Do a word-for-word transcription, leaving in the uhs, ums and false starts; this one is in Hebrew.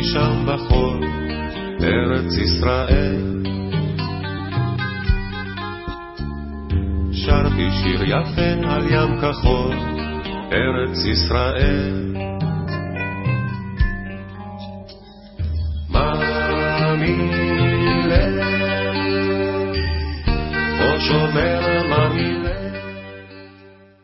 שם בחול, ארץ ישראל. שרתי שיר יפה על ים כחול, ארץ ישראל. מאמי לב, או שומר